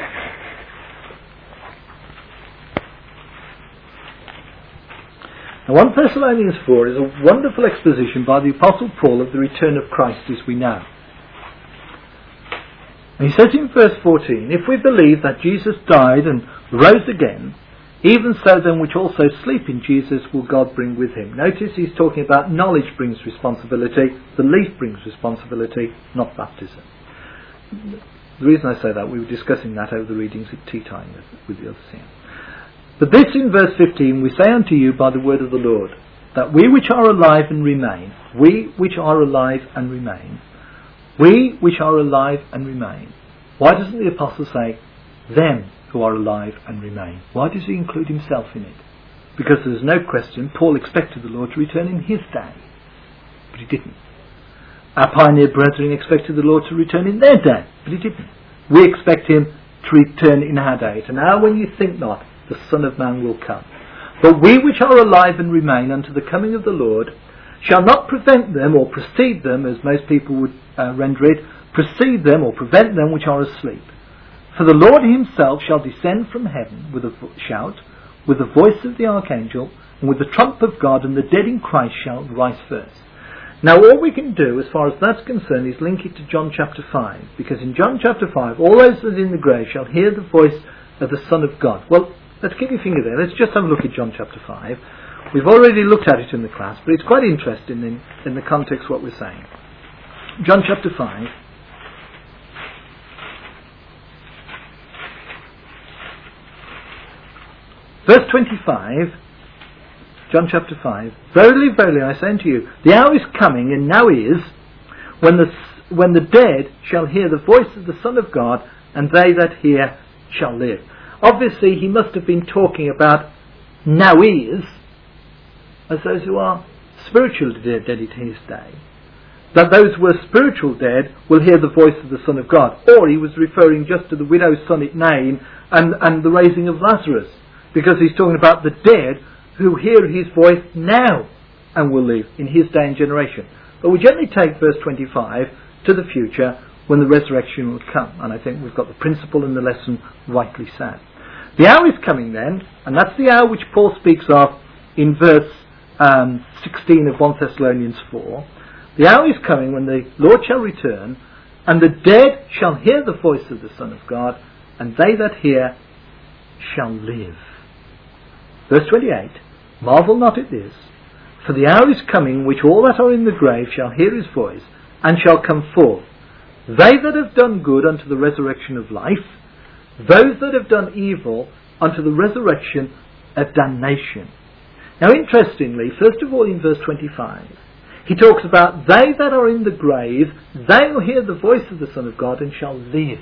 Now, 1 Thessalonians 4 is a wonderful exposition by the Apostle Paul of the return of Christ as we know. And he says in verse 14, if we believe that Jesus died and rose again, even so then which also sleep in Jesus will God bring with him. Notice he's talking about knowledge brings responsibility, belief brings responsibility, not baptism. The reason I say that, we were discussing that over the readings at tea time with the others here. But this in verse 15, we say unto you by the word of the Lord, that we which are alive and remain, we which are alive and remain, we which are alive and remain. Why doesn't the apostle say, them who are alive and remain? Why does he include himself in it? Because there's no question Paul expected the Lord to return in his day, but he didn't. Our pioneer brethren expected the Lord to return in their day, but he didn't. We expect him to return in our day. And now when you think not, the Son of Man will come. But we which are alive and remain unto the coming of the Lord shall not prevent them or precede them, as most people would render it, precede them or prevent them which are asleep. For the Lord himself shall descend from heaven with a shout, with the voice of the archangel, and with the trump of God, and the dead in Christ shall rise first. Now all we can do, as far as that's concerned, is link it to John chapter 5. Because in John chapter 5, all those that are in the grave shall hear the voice of the Son of God. Well, let's keep your finger there. Let's just have a look at John chapter 5. We've already looked at it in the class, but it's quite interesting in the context of what we're saying. John chapter 5. Verse 25, John chapter 5, Verily, verily, I say unto you, the hour is coming, and now is, when the dead shall hear the voice of the Son of God, and they that hear shall live. Obviously, he must have been talking about now is, as those who are spiritually dead in his day. That those who are spiritual dead will hear the voice of the Son of God. Or he was referring just to the widow's son at Nain and the raising of Lazarus. Because he's talking about the dead who hear his voice now and will live in his day and generation. But we generally take verse 25 to the future when the resurrection will come. And I think we've got the principle and the lesson rightly set. The hour is coming then, and that's the hour which Paul speaks of in verse 16 of 1 Thessalonians 4. The hour is coming when the Lord shall return, and the dead shall hear the voice of the Son of God, and they that hear shall live. Verse 28, Marvel not at this, for the hour is coming which all that are in the grave shall hear his voice, and shall come forth. They that have done good unto the resurrection of life, those that have done evil unto the resurrection of damnation. Now interestingly, first of all in verse 25, he talks about they that are in the grave, they will hear the voice of the Son of God and shall live.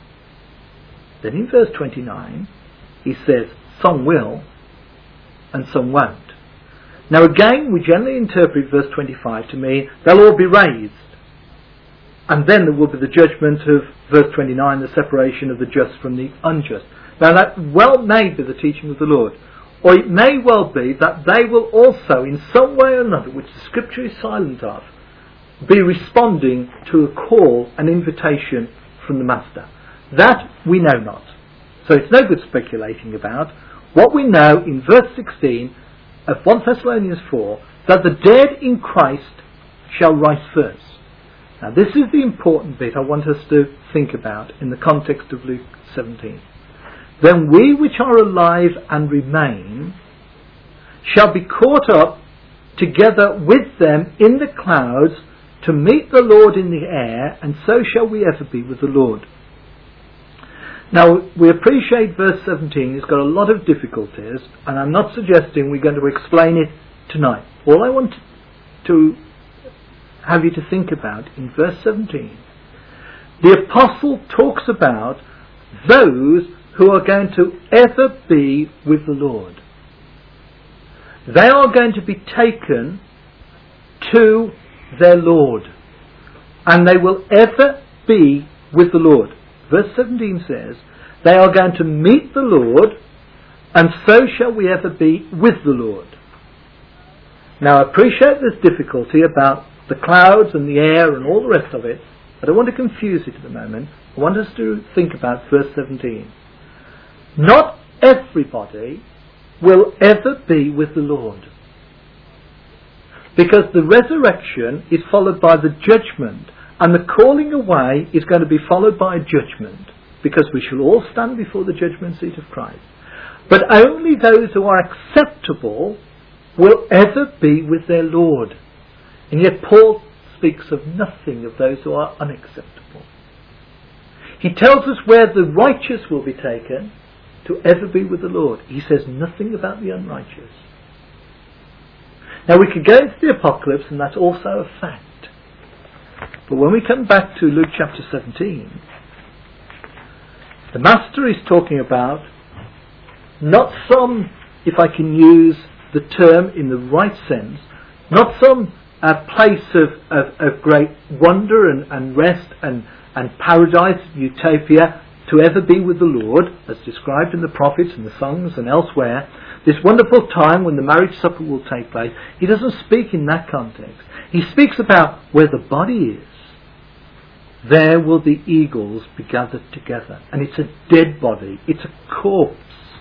Then in verse 29, he says, some will, and some won't. Now again, we generally interpret verse 25 to mean they'll all be raised. And then there will be the judgment of verse 29, the separation of the just from the unjust. Now that well may be the teaching of the Lord. Or it may well be that they will also, in some way or another, which the Scripture is silent of, be responding to a call, an invitation from the Master. That we know not. So it's no good speculating about. What we know in verse 16 of 1 Thessalonians 4, that the dead in Christ shall rise first. Now this is the important bit I want us to think about in the context of Luke 17. Then we which are alive and remain shall be caught up together with them in the clouds to meet the Lord in the air, and so shall we ever be with the Lord. Now, we appreciate verse 17 has got a lot of difficulties, and I'm not suggesting we're going to explain it tonight. All I want to have you to think about in verse 17. The apostle talks about those who are going to ever be with the Lord. They are going to be taken to their Lord, and they will ever be with the Lord. Verse 17 says, they are going to meet the Lord, and so shall we ever be with the Lord. Now, I appreciate there's difficulty about the clouds and the air and all the rest of it. I don't want to confuse it at the moment. I want us to think about verse 17. Not everybody will ever be with the Lord, because the resurrection is followed by the judgment, and the calling away is going to be followed by a judgment, because we shall all stand before the judgment seat of Christ. But only those who are acceptable will ever be with their Lord. And yet Paul speaks of nothing of those who are unacceptable. He tells us where the righteous will be taken to ever be with the Lord. He says nothing about the unrighteous. Now we could go into the apocalypse, and that's also a fact. But when we come back to Luke chapter 17, the Master is talking about not some, if I can use the term in the right sense, not some place of great wonder and rest and paradise, utopia, to ever be with the Lord, as described in the prophets and the songs and elsewhere, this wonderful time when the marriage supper will take place. He doesn't speak in that context. He speaks about where the body is. There will the eagles be gathered together. And it's a dead body. It's a corpse.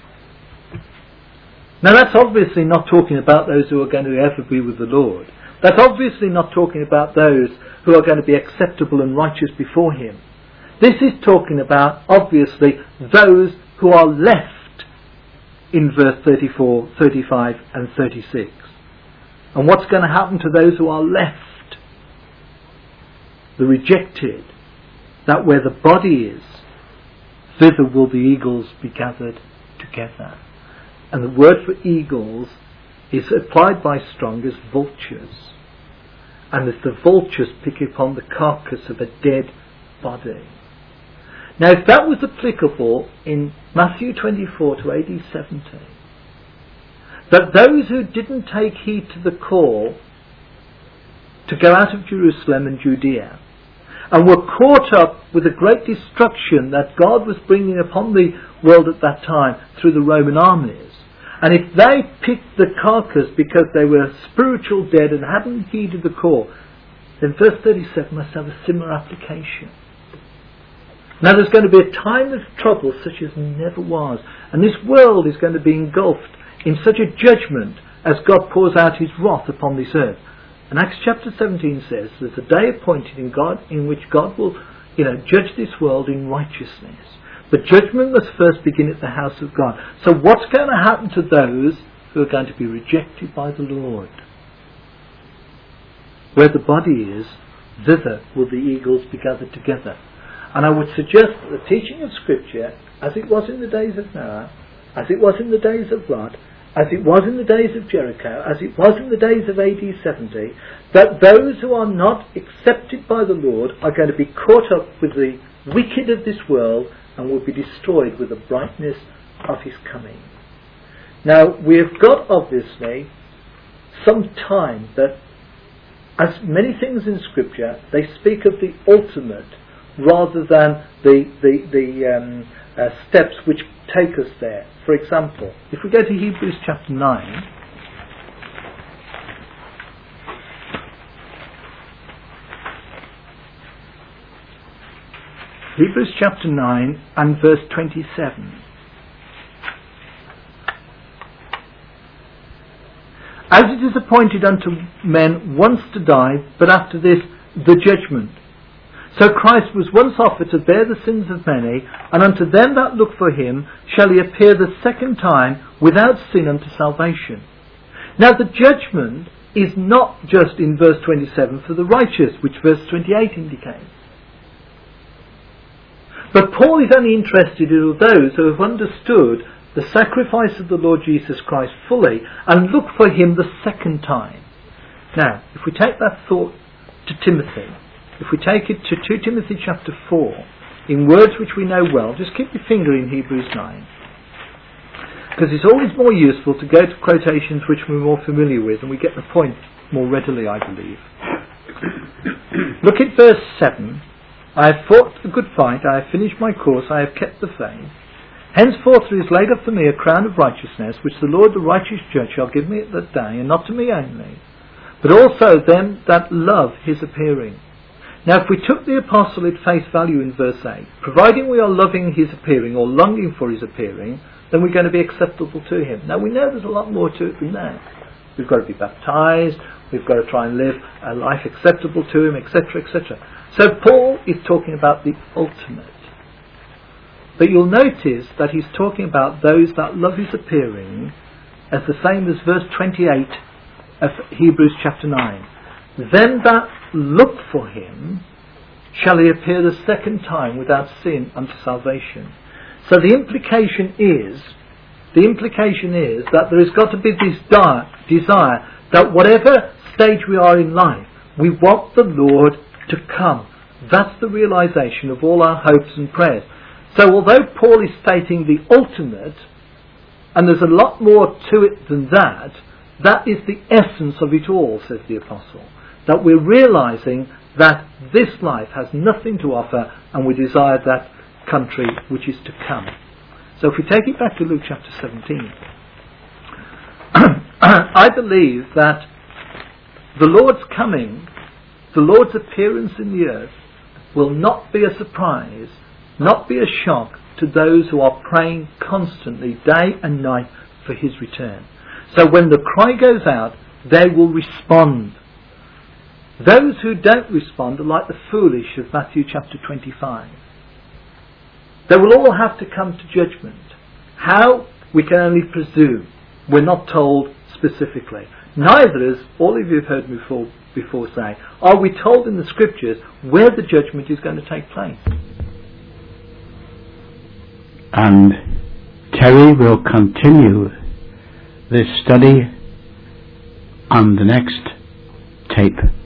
Now that's obviously not talking about those who are going to ever be with the Lord. That's obviously not talking about those who are going to be acceptable and righteous before Him. This is talking about, obviously, those who are left in verse 34, 35 and 36. And what's going to happen to those who are left? The rejected. That where the body is, thither will the eagles be gathered together. And the word for eagles is applied by Strong as vultures. And as the vultures pick upon the carcass of a dead body. Now if that was applicable in Matthew 24 to AD 70, that those who didn't take heed to the call to go out of Jerusalem and Judea, and were caught up with the great destruction that God was bringing upon the world at that time through the Roman armies, and if they picked the carcass because they were spiritual dead and hadn't heeded the call, then verse 37 must have a similar application. Now there's going to be a time of trouble such as never was, and this world is going to be engulfed in such a judgment as God pours out His wrath upon this earth. And Acts chapter 17 says there's a day appointed in which God will judge this world in righteousness. But judgment must first begin at the house of God. So what's going to happen to those who are going to be rejected by the Lord? Where the body is, thither will the eagles be gathered together. And I would suggest that the teaching of Scripture, as it was in the days of Noah, as it was in the days of Lot, as it was in the days of Jericho, as it was in the days of AD 70, that those who are not accepted by the Lord are going to be caught up with the wicked of this world and will be destroyed with the brightness of His coming. Now, we have got, obviously, some time that, as many things in Scripture, they speak of the ultimate rather than the steps which take us there. For example, if we go to Hebrews chapter 9, Hebrews chapter 9 and verse 27. As it is appointed unto men once to die, but after this the judgment. So Christ was once offered to bear the sins of many, and unto them that look for Him shall He appear the second time without sin unto salvation. Now the judgment is not just in verse 27 for the righteous, which verse 28 indicates. But Paul is only interested in those who have understood the sacrifice of the Lord Jesus Christ fully and look for Him the second time. Now, if we take that thought to Timothy, if we take it to 2 Timothy chapter 4, in words which we know well, just keep your finger in Hebrews 9. Because it's always more useful to go to quotations which we're more familiar with, and we get the point more readily, I believe. Look at verse 7. I have fought the good fight, I have finished my course, I have kept the faith. Henceforth there is laid up for me a crown of righteousness, which the Lord the righteous judge shall give me at that day, and not to me only, but also them that love his appearing. Now if we took the apostle at face value in verse 8, providing we are loving his appearing or longing for his appearing, then we're going to be acceptable to him. Now we know there's a lot more to it than that. We've got to be baptized, we've got to try and live a life acceptable to him, etc., etc. So Paul is talking about the ultimate. But you'll notice that he's talking about those that love his appearing as the same as verse 28 of Hebrews chapter 9. Them that look for him shall he appear the second time without sin unto salvation. So the implication is that there has got to be this desire that whatever stage we are in life, we want the Lord to come. That's the realization of all our hopes and prayers. So although Paul is stating the ultimate, and there's a lot more to it than that, that is the essence of it all, says the apostle. That we're realizing that this life has nothing to offer, and we desire that country which is to come. So if we take it back to Luke chapter 17, I believe that the Lord's coming, the Lord's appearance in the earth, will not be a surprise, not be a shock to those who are praying constantly, day and night, for his return. So when the cry goes out, they will respond. Those who don't respond are like the foolish of Matthew chapter 25. They will all have to come to judgment. How? We can only presume. We're not told specifically. Neither, as all of you have heard me before say, are we told in the scriptures where the judgment is going to take place. And Terry will continue this study on the next tape.